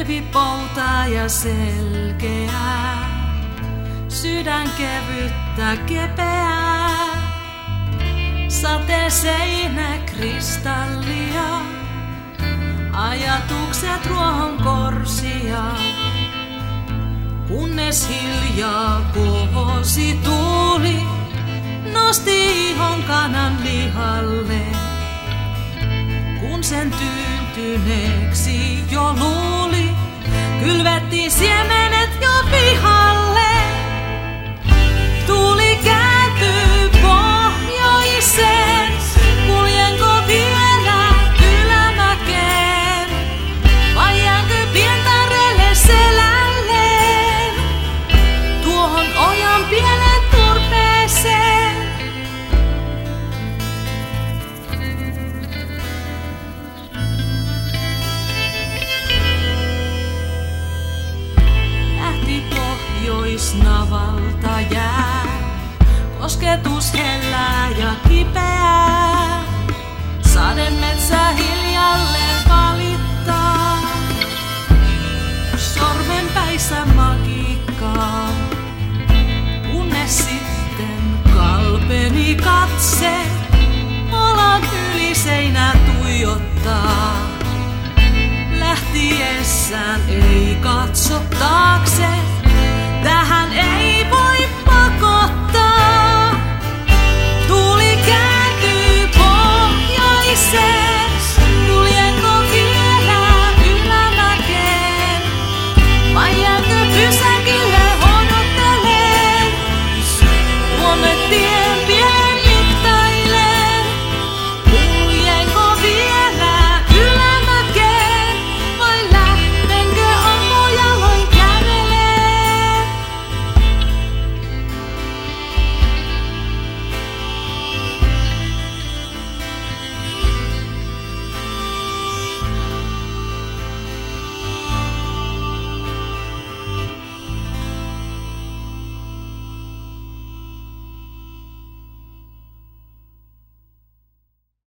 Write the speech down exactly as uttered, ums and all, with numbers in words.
pilvi poutaa ja selkeää, sydän kevyttä kepeää, sate seinä kristallia, ajatukset ruohon korsia, kunnes hiljaa kohosi tuuli, nosti ihon kanan lihalle, kun sen tyyntyneeksi jo luuli, kylvetti siemenet jo pihalle. Tuuli kääntyy pohjoiseen, kuljenko vielä ylämäkeen, vai jäänkö Pientareelle selälleen, tuohon ojan pienen turpeeseen. Lähti pohjoisnavalta jää, kosketus hellää ja kipeää, sademetsä hiljalleen valittaa, sormenpäissä magiikkaa, kunnes sitten kalpeni katse, alan yli seinää tuijottaa, lähtiessään ei katso taakse, tähän ei